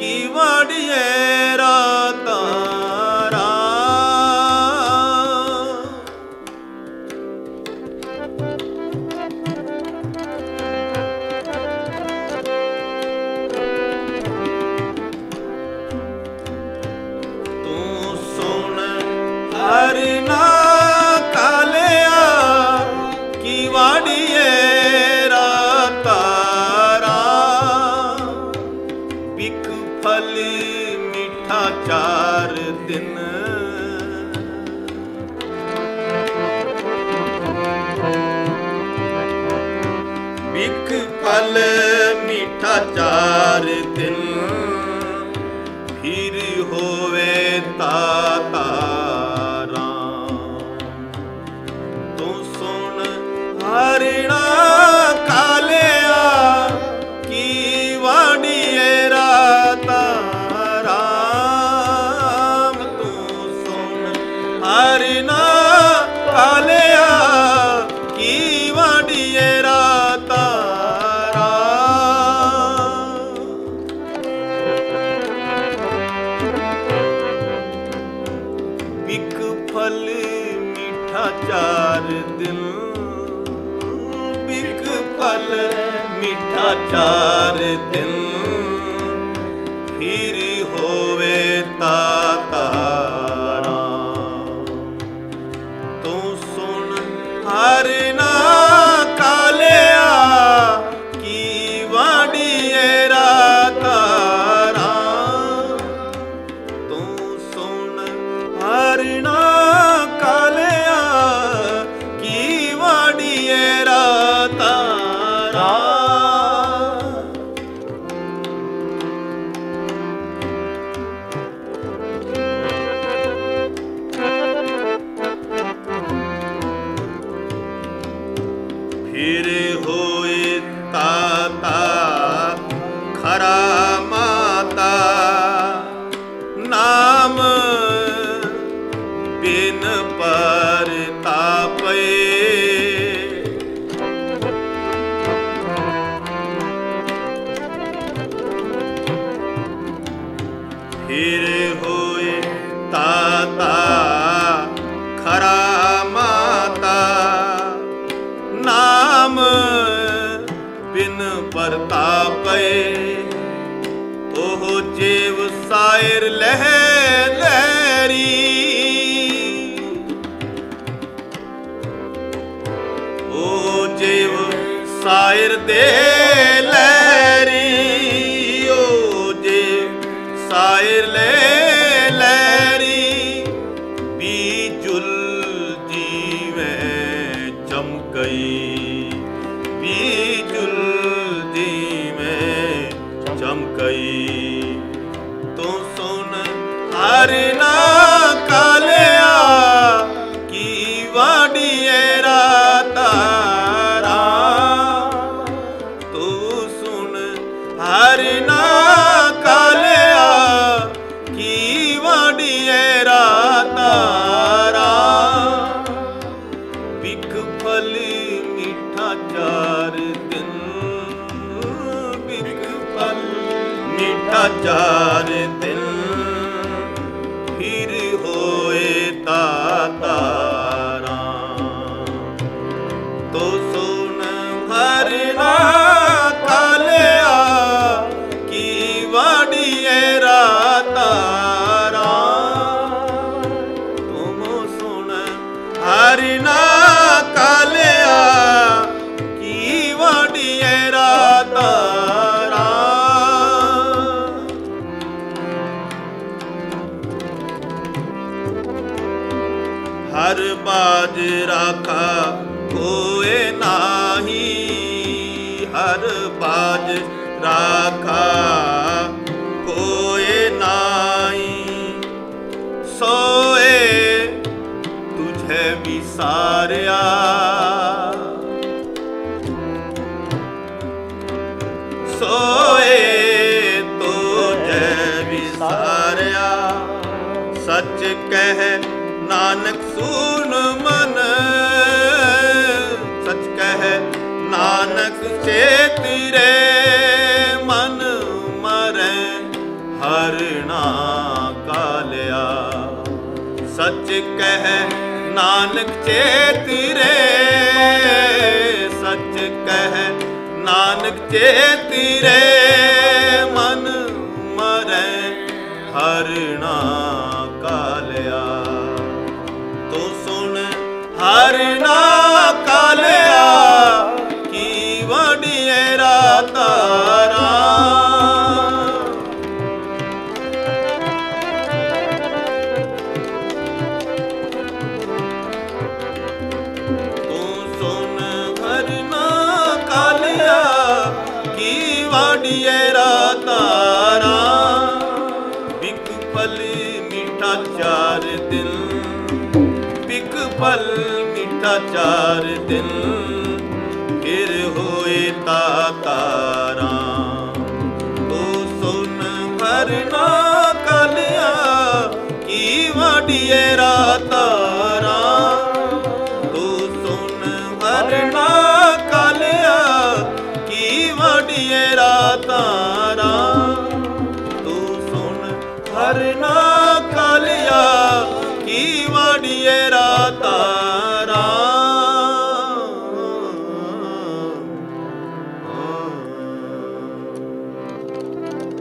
की वाड़िए राता हरना कालिया की वाड़िए रातारा बिक फल मीठा 4 दिन बिक फल मीठा 4 दिन फिर होवे ताता हरिणा कालिया की वाड़िए राता राम तू सुन हरिणा कालिया की वाड़िए राता बिक फल मीठा 4 दिन फल मीठा 4 दिन फिर होवे तातारा तू सुन हरना कालिया की वाड़िए रातारा तू सुन हरना कालिया की वाड़िए राता फिर होए ताता खरा माता नाम बिन पर तापे फिर होए ताता खरा माता नाम बिन परतापे ओह जेव सायर लह लहरी ओ जेव सायर दे लहरी ओ जेव सायर ले लहरी बीजुल जीवे चमकई बीजुल दी में चमकई तू सुन हरना कालिया की वाड़िए रातारा तू सुन हरना कालिया की वाड़िए रातारा बिक फल मीठा 4 दिन बिक फल मीठा 4 दिन फिर होए तातारा तो सुन हरना कालिया की वाड़िए रातारा तुम सुन हरना कालिया की वाड़िए रातारा हर बाज राखा कोए नाही हर बाज राखा कोए नाही सोए तुझे विसारिया सोए तुझे विसारिया सच कह नानक सुन मन सच कह नानक चेत रे, सच कह नानक चेत रे, मन मरै हरना कालिया। तो सुन हरना कालिया, की वडिएरा तारा। तू सुन हरना कालिया, की वडिएरा तारा। बिक फल मीठा चार दिन, बिक फल मीठा चार दिन, फिर होए तारा। तो सुन हरना कालिया, की वडिएरा तारा।